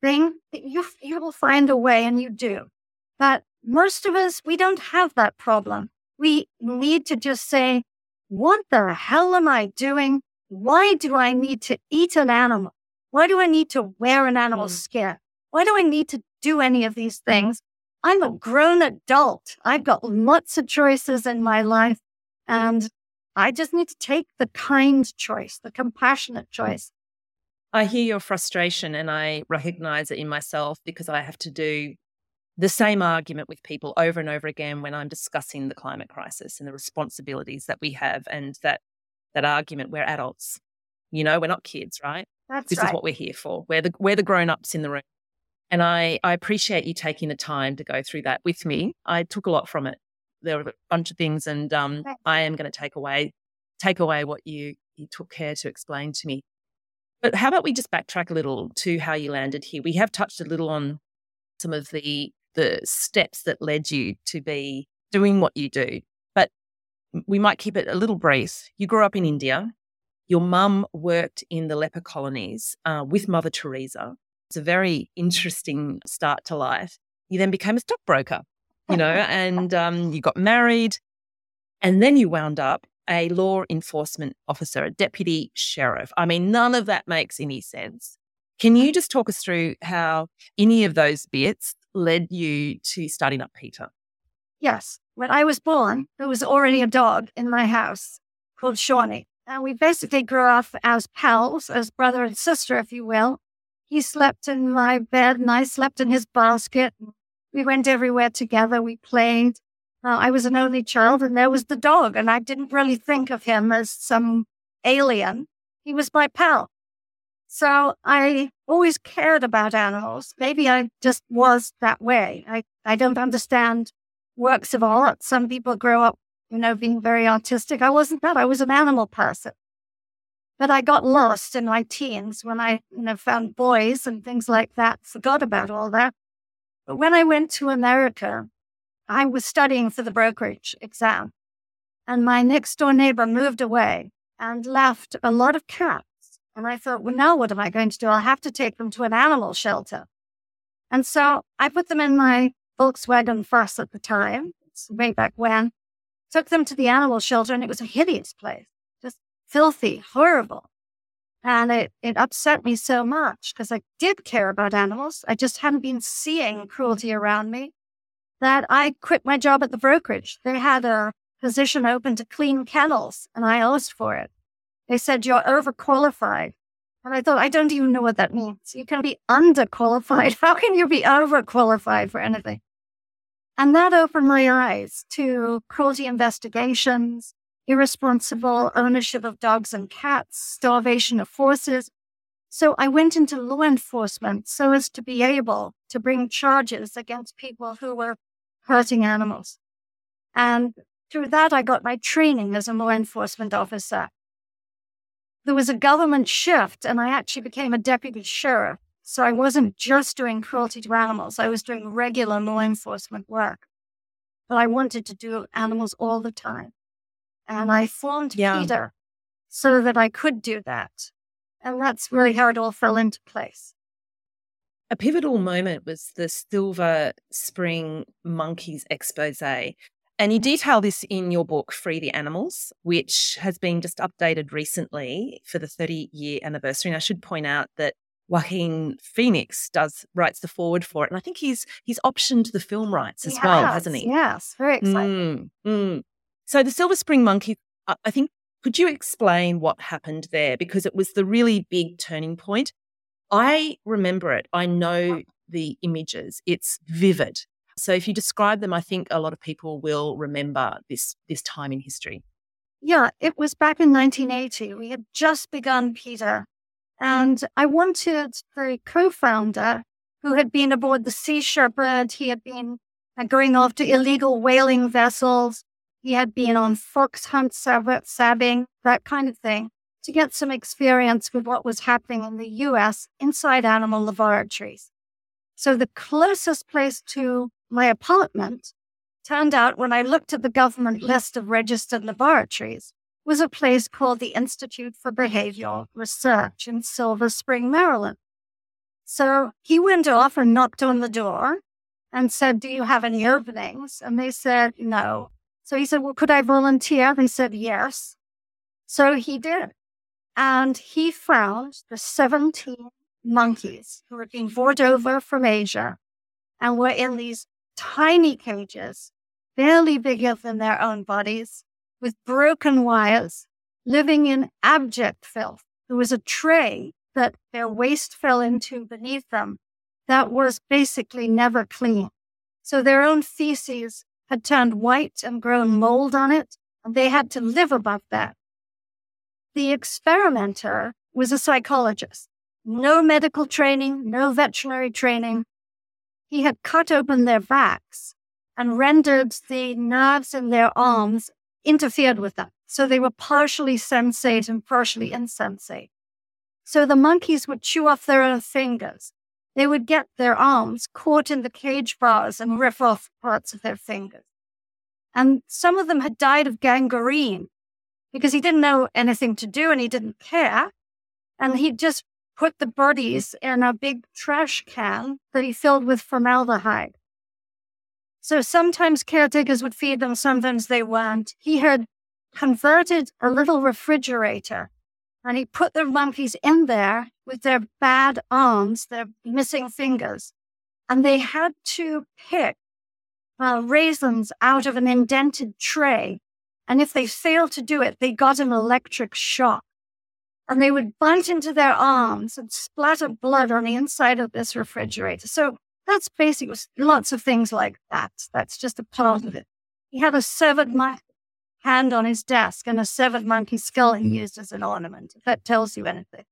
you will find a way, and you do. But most of us, we don't have that problem. We need to just say, what the hell am I doing? Why do I need to eat an animal? Why do I need to wear an animal's skin? Why do I need to do any of these things? I'm a grown adult. I've got lots of choices in my life, and I just need to take the kind choice, the compassionate choice. I hear your frustration, and I recognize it in myself because I have to do the same argument with people over and over again when I'm discussing the climate crisis and the responsibilities that we have, and that argument, we're adults. We're not kids, right? This is what we're here for. We're the grown-ups in the room. And I appreciate you taking the time to go through that with me. I took a lot from it. There were a bunch of things, and I am going to take away what you took care to explain to me. But how about we just backtrack a little to how you landed here? We have touched a little on some of the steps that led you to be doing what you do, but we might keep it a little brief. You grew up in India. Your mum worked in the leper colonies with Mother Teresa. It's a very interesting start to life. You then became a stockbroker, and you got married, and then you wound up a law enforcement officer, a deputy sheriff. I mean, none of that makes any sense. Can you just talk us through how any of those bits led you to starting up PETA? Yes. When I was born, there was already a dog in my house called Shawnee. And we basically grew up as pals, as brother and sister, if you will. He slept in my bed and I slept in his basket. We went everywhere together. We played. I was an only child, and there was the dog, and I didn't really think of him as some alien. He was my pal. So I always cared about animals. Maybe I just was that way. I don't understand works of art. Some people grow up, being very artistic. I wasn't that. I was an animal person. But I got lost in my teens when I, found boys and things like that, forgot about all that. But when I went to America, I was studying for the brokerage exam, and my next door neighbor moved away and left a lot of cats. And I thought, well, now what am I going to do? I'll have to take them to an animal shelter. And so I put them in my Volkswagen Fuss at the time, it's way back when, took them to the animal shelter, and it was a hideous place, just filthy, horrible. And it upset me so much because I did care about animals. I just hadn't been seeing cruelty around me, that I quit my job at the brokerage. They had a position open to clean kennels, and I asked for it. They said, you're overqualified. And I thought, I don't even know what that means. You can be underqualified. How can you be overqualified for anything? And that opened my eyes to cruelty investigations, irresponsible ownership of dogs and cats, starvation of horses. So I went into law enforcement so as to be able to bring charges against people who were hurting animals. And through that, I got my training as a law enforcement officer. There was a government shift, and I actually became a deputy sheriff. So I wasn't just doing cruelty to animals. I was doing regular law enforcement work. But I wanted to do animals all the time. And I formed PETA so that I could do that. And that's really how it all fell into place. A pivotal moment was the Silver Spring Monkeys expose. And you detail this in your book, Free the Animals, which has been just updated recently for the 30-year anniversary. And I should point out that Joaquin Phoenix writes the foreword for it. And I think he's optioned the film rights as well, hasn't he? Yes, very exciting. So the Silver Spring Monkeys, I think, could you explain what happened there? Because it was the really big turning point. I remember it. I know the images. It's vivid. So if you describe them, I think a lot of people will remember this time in history. Yeah, it was back in 1980. We had just begun PETA. And I wanted the co-founder, who had been aboard the Sea Shepherd, he had been going after illegal whaling vessels, he had been on fox hunt sabbing, that kind of thing, to get some experience with what was happening in the U.S. inside animal laboratories. So the closest place to my apartment Turned out when I looked at the government list of registered laboratories, was a place called the Institute for Behavioral Research in Silver Spring, Maryland. So he went off and knocked on the door and said, "Do you have any openings?" And they said, "No." So he said, "Well, could I volunteer?" They said, "Yes." So he did. And he found the 17 monkeys who had been brought over from Asia and were in these tiny cages, barely bigger than their own bodies, with broken wires, living in abject filth. There was a tray that their waste fell into beneath them that was basically never clean. So their own feces had turned white and grown mold on it, and they had to live above that. The experimenter was a psychologist. No medical training, no veterinary training. He had cut open their backs and rendered the nerves in their arms interfered with them. So they were partially sensate and partially insensate. So the monkeys would chew off their own fingers. They would get their arms caught in the cage bars and rip off parts of their fingers. And some of them had died of gangrene because he didn't know anything to do and he didn't care. And he just put the bodies in a big trash can that he filled with formaldehyde. So sometimes caretakers would feed them, sometimes they weren't. He had converted a little refrigerator and he put the monkeys in there with their bad arms, their missing fingers. And they had to pick raisins out of an indented tray. And if they failed to do it, they got an electric shock. And they would bunt into their arms and splatter blood on the inside of this refrigerator. So that's basically lots of things like that. That's just a part of it. He had a severed hand on his desk and a severed monkey skull he used as an ornament, if that tells you anything.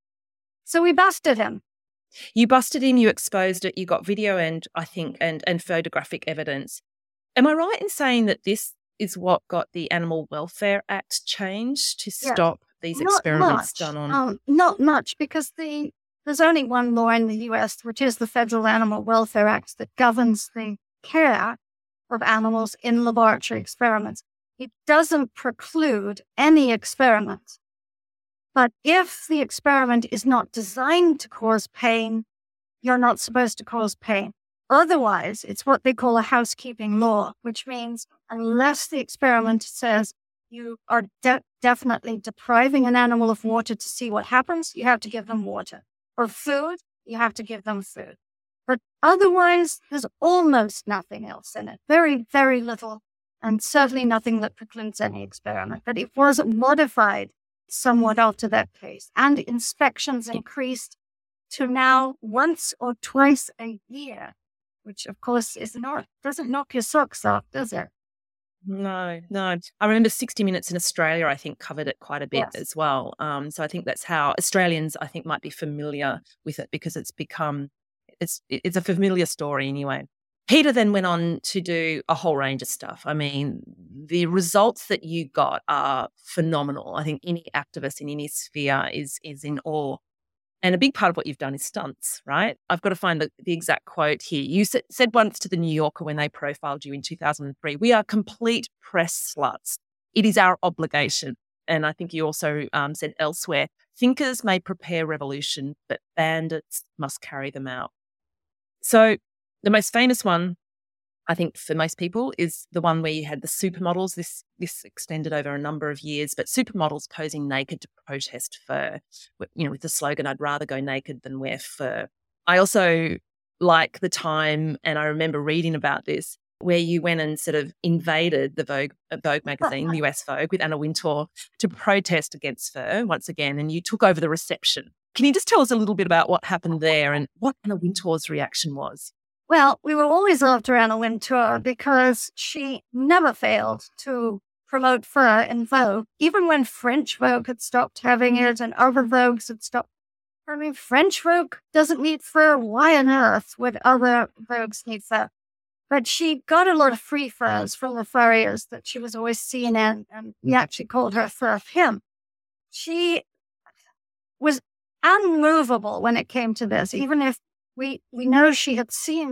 So we busted him. You busted him, you exposed it, you got video and I think and photographic evidence. Am I right in saying that this is what got the Animal Welfare Act changed to stop these experiments done on? Not much, because there's only one law in the U.S., which is the Federal Animal Welfare Act, that governs the care of animals in laboratory experiments. It doesn't preclude any experiment. But if the experiment is not designed to cause pain, you're not supposed to cause pain. Otherwise, it's what they call a housekeeping law, which means unless the experiment says you are definitely depriving an animal of water to see what happens, you have to give them water. Or food, you have to give them food. But otherwise, there's almost nothing else in it. Very, very little, and certainly nothing that precludes any experiment. But it was modified somewhat after that case. And inspections increased to now once or twice a year, which of course doesn't knock your socks off, does it? No. I remember 60 Minutes in Australia, I think, covered it quite a bit as well. So I think that's how Australians, I think, might be familiar with it because it's a familiar story anyway. Peter then went on to do a whole range of stuff. I mean, the results that you got are phenomenal. I think any activist in any sphere is in awe. And a big part of what you've done is stunts, right? I've got to find the exact quote here. You said once to the New Yorker when they profiled you in 2003, "We are complete press sluts. It is our obligation." And I think you also said elsewhere, "Thinkers may prepare revolution, but bandits must carry them out." So the most famous one, I think for most people, is the one where you had the supermodels. This extended over a number of years, but supermodels posing naked to protest fur, with the slogan, "I'd rather go naked than wear fur." I also like the time, and I remember reading about this, where you went and sort of invaded the Vogue magazine, US Vogue, with Anna Wintour to protest against fur once again, and you took over the reception. Can you just tell us a little bit about what happened there and what Anna Wintour's reaction was? Well, we were always after Anna Wintour because she never failed to promote fur in Vogue, even when French Vogue had stopped having it and other Vogues had stopped. I mean, French Vogue doesn't need fur. Why on earth would other Vogues need fur? But she got a lot of free furs from the furriers that she was always seeing in, and we actually called her Fur Pimp. She was unmovable when it came to this, even if we know she had seen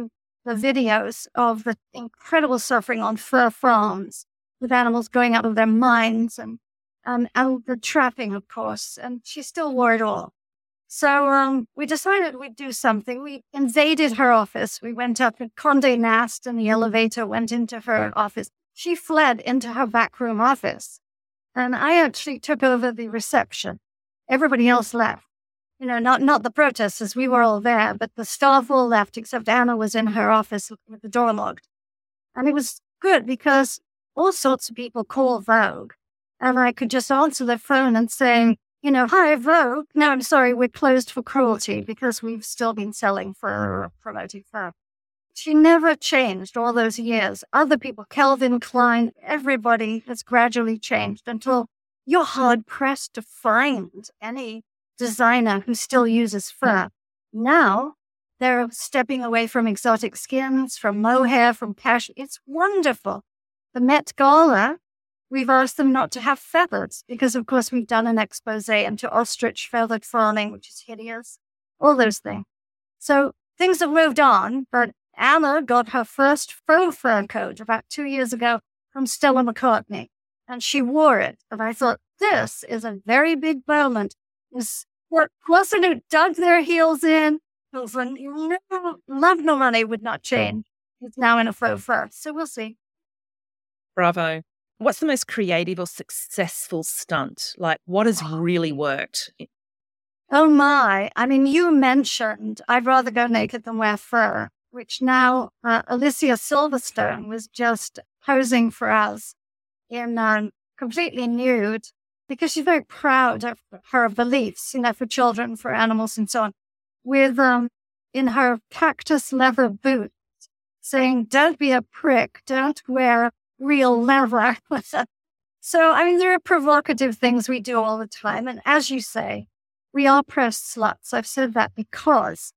the videos of the incredible suffering on fur farms with animals going out of their minds and the trapping, of course. And she still wore it all. So we decided we'd do something. We invaded her office. We went up at Condé Nast and the elevator went into her office. She fled into her backroom office. And I actually took over the reception. Everybody else left. You know, not the protesters. We were all there, but the staff all left except Anna was in her office with the door locked. And it was good because all sorts of people call Vogue. And I could just answer the phone and say, you know, hi, Vogue. No, I'm sorry, we're closed for cruelty because we've still been selling for promoting fur. She never changed all those years. Other people, Calvin Klein, everybody has gradually changed until you're hard-pressed to find any designer who still uses fur. Now, they're stepping away from exotic skins, from mohair, from cashmere. It's wonderful. The Met Gala, we've asked them not to have feathers because, of course, we've done an expose into ostrich feathered farming, which is hideous. All those things. So things have moved on, but Anna got her first faux fur coat about 2 years ago from Stella McCartney, and she wore it. And I thought, this is a very big moment. This wasn't who dug their heels in. Love No Money would not change. It's now in a faux fur. So we'll see. Bravo. What's the most creative or successful stunt? Like, what has really worked? Oh, my. I mean, you mentioned I'd rather go naked than wear fur, which now Alicia Silverstone was just posing for us in completely nude because she's very proud of her beliefs, you know, for children, for animals, and so on, with in her cactus leather boots saying, don't be a prick, don't wear real leather. So, I mean, there are provocative things we do all the time. And as you say, we are press sluts. I've said that because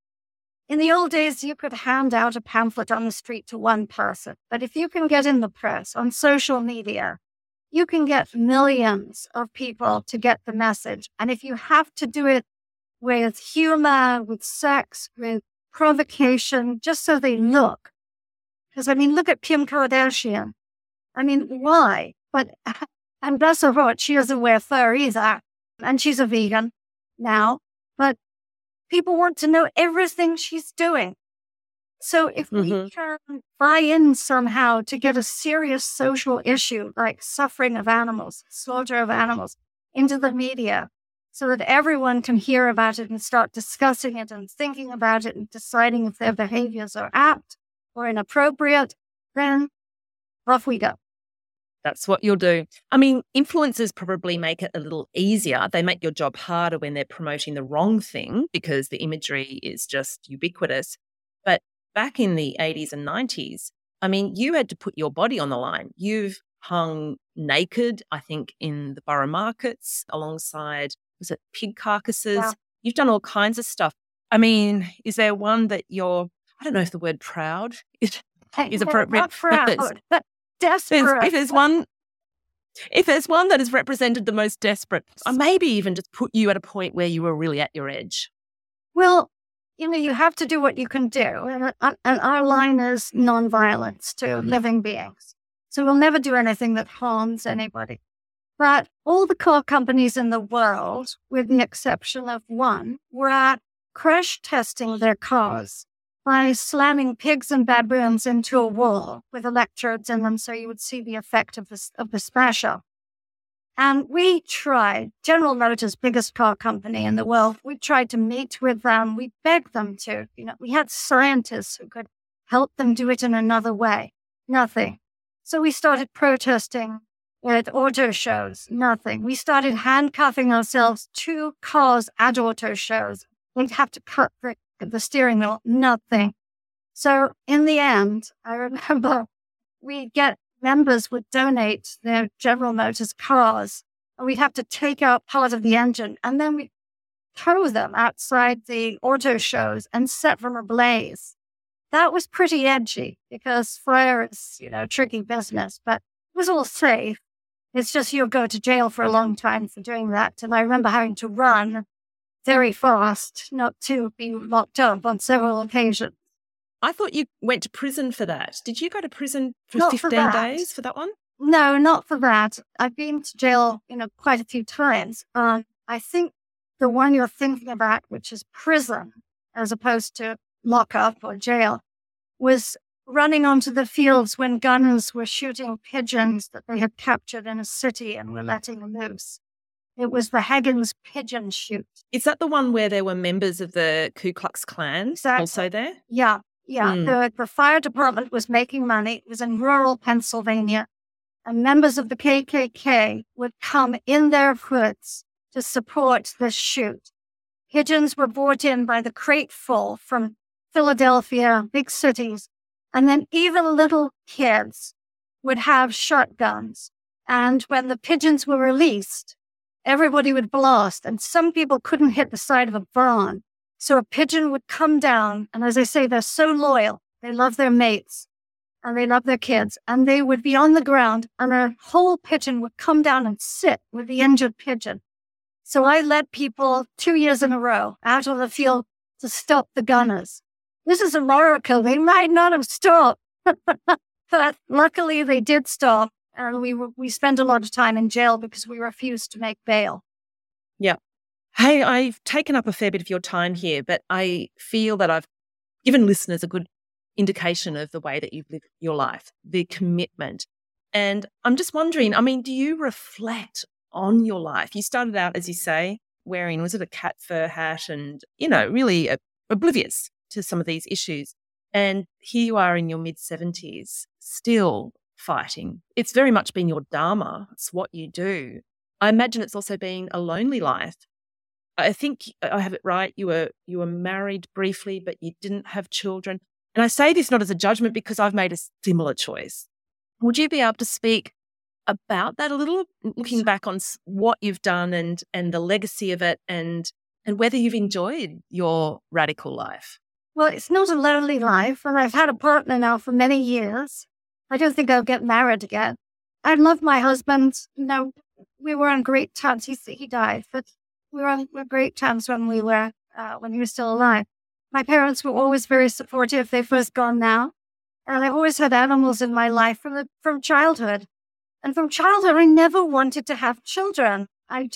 in the old days, you could hand out a pamphlet on the street to one person. But if you can get in the press, on social media, you can get millions of people to get the message. And if you have to do it with humor, with sex, with provocation, just so they look. Because, I mean, look at Kim Kardashian. I mean, why? But, and bless her heart, she doesn't wear fur either. And she's a vegan now. But people want to know everything she's doing. So if we can buy in somehow to get a serious social issue like suffering of animals, slaughter of animals, into the media so that everyone can hear about it and start discussing it and thinking about it and deciding if their behaviors are apt or inappropriate, then off we go. That's what you'll do. I mean, influencers probably make it a little easier. They make your job harder when they're promoting the wrong thing because the imagery is just ubiquitous. But back in the 80s and 90s, I mean, you had to put your body on the line. You've hung naked, I think, in the borough markets alongside, was it pig carcasses? Yeah. You've done all kinds of stuff. I mean, is there one that you're, I don't know if the word proud is appropriate. Not proud, but desperate. If there's one that has represented the most desperate, or maybe even just put you at a point where you were really at your edge. Well, you know, you have to do what you can do. And our line is nonviolence to living beings. So we'll never do anything that harms anybody. But all the car companies in the world, with the exception of one, were crash testing their cars by slamming pigs and baboons into a wall with electrodes in them so you would see the effect of the smasher. And we tried, General Motors, biggest car company in the world, we tried to meet with them. We begged them to. You know, we had scientists who could help them do it in another way. Nothing. So we started protesting at auto shows. Nothing. We started handcuffing ourselves to cars at auto shows. We'd have to cut the steering wheel. Nothing. So in the end, I remember members would donate their General Motors cars, and we'd have to take out part of the engine, and then we'd tow them outside the auto shows and set them ablaze. That was pretty edgy because fire is, you know, tricky business, but it was all safe. It's just you'll go to jail for a long time for doing that. And I remember having to run very fast not to be locked up on several occasions. I thought you went to prison for that. Did you go to prison for Not 15 for that. days for that one? No, not for that. I've been to jail, quite a few times. I think the one you're thinking about, which is prison, as opposed to lockup or jail, was running onto the fields when gunners were shooting pigeons that they had captured in a city and were letting loose. It was the Higgins pigeon shoot. Is that the one where there were members of the Ku Klux Klan also there? Yeah. The fire department was making money. It was in rural Pennsylvania. And members of the KKK would come in their hoods to support this shoot. Pigeons were brought in by the crateful from Philadelphia, big cities. And then even little kids would have shotguns. And when the pigeons were released, everybody would blast. And some people couldn't hit the side of a barn. So a pigeon would come down. And as I say, they're so loyal. They love their mates and they love their kids. And they would be on the ground and a whole pigeon would come down and sit with the injured pigeon. So I led people 2 years in a row out on the field to stop the gunners. This is a miracle. They might not have stopped, but luckily they did stop. And we spent a lot of time in jail because we refused to make bail. Yeah. Hey, I've taken up a fair bit of your time here, but I feel that I've given listeners a good indication of the way that you've lived your life, the commitment. And I'm just wondering, do you reflect on your life? You started out, as you say, wearing, was it a cat fur hat and, really oblivious to some of these issues. And here you are in your mid-70s, still fighting. It's very much been your dharma. It's what you do. I imagine it's also been a lonely life. I think I have it right. You were married briefly, but you didn't have children. And I say this not as a judgment because I've made a similar choice. Would you be able to speak about that a little, looking back on what you've done and the legacy of it and whether you've enjoyed your radical life? Well, it's not a lonely life, and I've had a partner now for many years. I don't think I'll get married again. I love my husband. We were on great terms. He died, but we were on great terms when he was still alive. My parents were always very supportive. They've both gone now, and I've always had animals in my life from childhood. And from childhood, I never wanted to have children.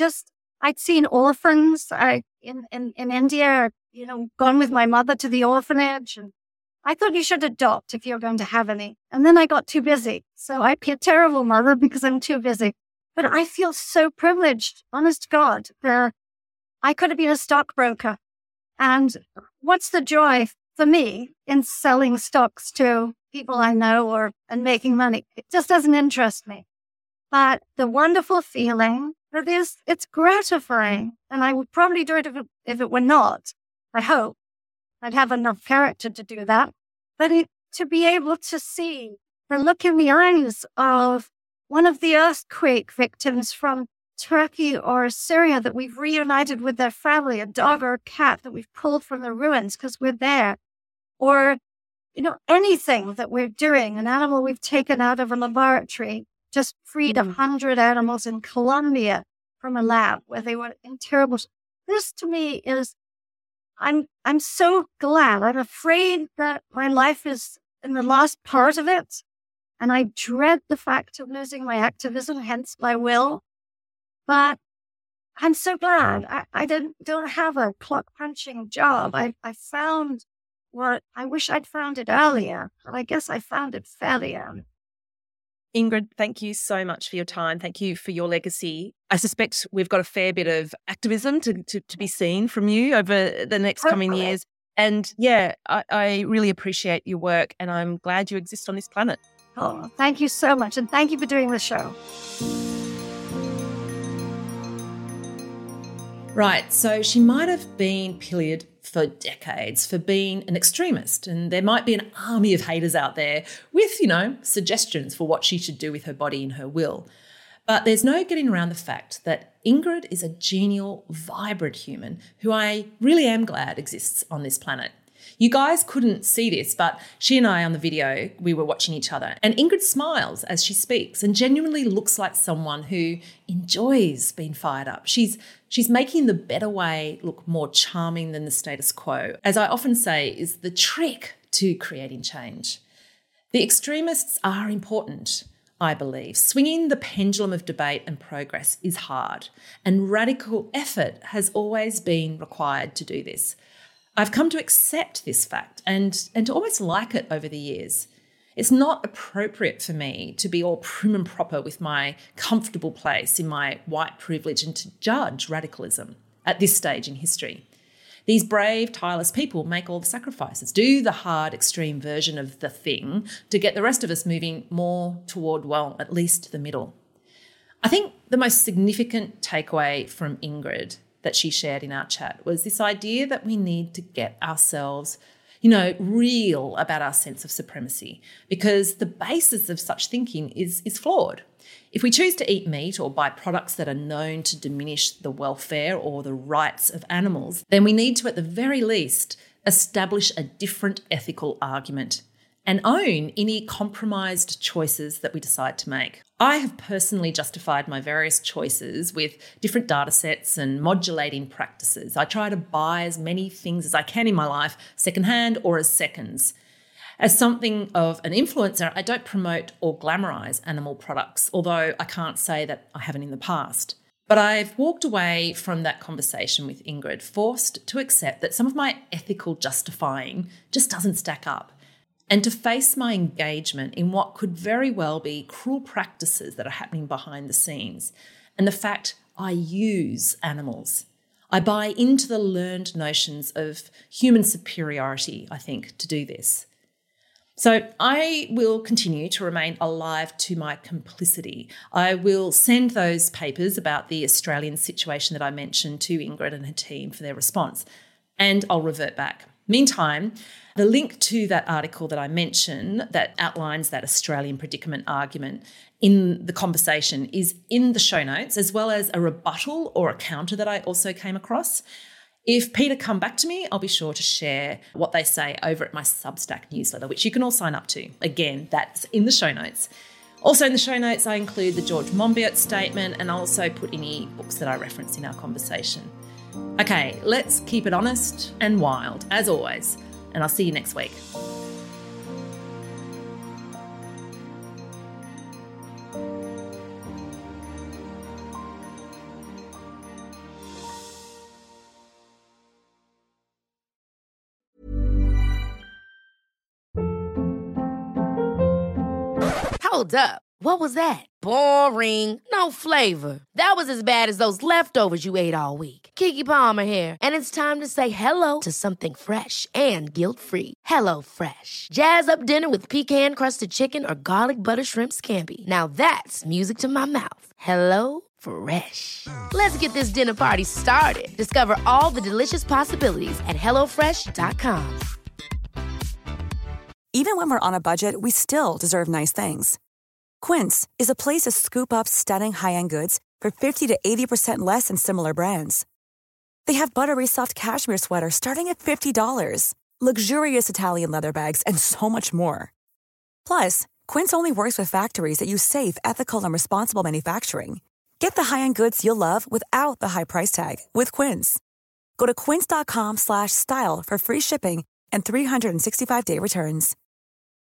I'd seen orphans. In India, gone with my mother to the orphanage. And I thought you should adopt if you're going to have any. And then I got too busy. So I'd be a terrible mother because I'm too busy. But I feel so privileged, honest to God, that I could have been a stockbroker. And what's the joy for me in selling stocks to people I know and making money? It just doesn't interest me. But the wonderful feeling that it's gratifying. And I would probably do it if it were not. I hope I'd have enough character to do that. But to be able to see the look in the eyes of one of the earthquake victims from Turkey or Syria that we've reunited with their family, a dog or a cat that we've pulled from the ruins because we're there, or, anything that we're doing, an animal we've taken out of a laboratory, just freed 100 animals in Colombia from a lab where they were in terrible. This to me is, I'm so glad. I'm afraid that my life is in the last part of it. And I dread the fact of losing my activism, hence my will. But I'm so glad I don't have a clock punching job. I found what I wish I'd found it earlier, but I guess I found it fairly early. Ingrid, thank you so much for your time. Thank you for your legacy. I suspect we've got a fair bit of activism to be seen from you over the next coming years. And I really appreciate your work and I'm glad you exist on this planet. Oh, thank you so much. And thank you for doing the show. Right, so she might have been pilloried for decades for being an extremist, and there might be an army of haters out there with, suggestions for what she should do with her body and her will. But there's no getting around the fact that Ingrid is a genial, vibrant human who I really am glad exists on this planet. You guys couldn't see this, but she and I on the video, we were watching each other, and Ingrid smiles as she speaks and genuinely looks like someone who enjoys being fired up. She's making the better way look more charming than the status quo. As I often say, is the trick to creating change. The extremists are important, I believe. Swinging the pendulum of debate and progress is hard, and radical effort has always been required to do this. I've come to accept this fact and to almost like it over the years. It's not appropriate for me to be all prim and proper with my comfortable place in my white privilege and to judge radicalism at this stage in history. These brave, tireless people make all the sacrifices, do the hard, extreme version of the thing to get the rest of us moving more toward, well, at least the middle. I think the most significant takeaway from Ingrid that she shared in our chat was this idea that we need to get ourselves real about our sense of supremacy, because the basis of such thinking is flawed. If we choose to eat meat or buy products that are known to diminish the welfare or the rights of animals, then we need to, at the very least, establish a different ethical argument and own any compromised choices that we decide to make. I have personally justified my various choices with different data sets and modulating practices. I try to buy as many things as I can in my life, secondhand or as seconds. As something of an influencer, I don't promote or glamorise animal products, although I can't say that I haven't in the past. But I've walked away from that conversation with Ingrid, forced to accept that some of my ethical justifying just doesn't stack up, and to face my engagement in what could very well be cruel practices that are happening behind the scenes, and the fact I use animals. I buy into the learned notions of human superiority, I think, to do this. So I will continue to remain alive to my complicity. I will send those papers about the Australian situation that I mentioned to Ingrid and her team for their response, and I'll revert back. Meantime, the link to that article that I mentioned that outlines that Australian predicament argument in the conversation is in the show notes, as well as a rebuttal or a counter that I also came across. If PETA come back to me, I'll be sure to share what they say over at my Substack newsletter, which you can all sign up to. Again, that's in the show notes. Also in the show notes, I include the George Monbiot statement, and I'll also put any books that I reference in our conversation. Okay, let's keep it honest and wild, as always, and I'll see you next week. Hold up. What was that? Boring. No flavor. That was as bad as those leftovers you ate all week. Keke Palmer here. And it's time to say hello to something fresh and guilt-free. HelloFresh. Jazz up dinner with pecan-crusted chicken or garlic butter shrimp scampi. Now that's music to my mouth. HelloFresh. Let's get this dinner party started. Discover all the delicious possibilities at HelloFresh.com. Even when we're on a budget, we still deserve nice things. Quince is a place to scoop up stunning high-end goods for 50 to 80% less than similar brands. They have buttery soft cashmere sweaters starting at $50, luxurious Italian leather bags, and so much more. Plus, Quince only works with factories that use safe, ethical, and responsible manufacturing. Get the high-end goods you'll love without the high price tag with Quince. Go to quince.com/style for free shipping and 365-day returns.